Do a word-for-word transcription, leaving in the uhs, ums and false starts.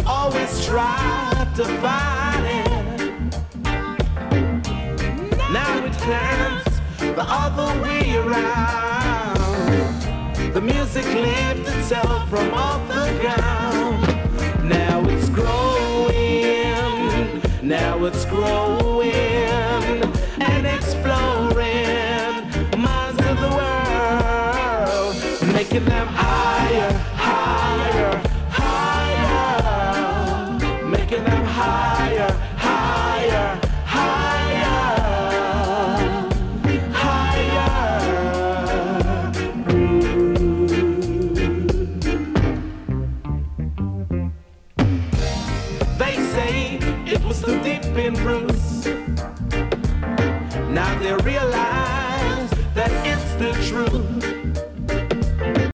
always tried to fight it. Now it turns the other way around. The music lifts itself from off the ground. Now it's growing, now it's growing and exploring minds of the world, making them higher, higher, higher, making them higher, higher, higher, higher. They say it was too deep in Bruce. Now they realize that it's the truth.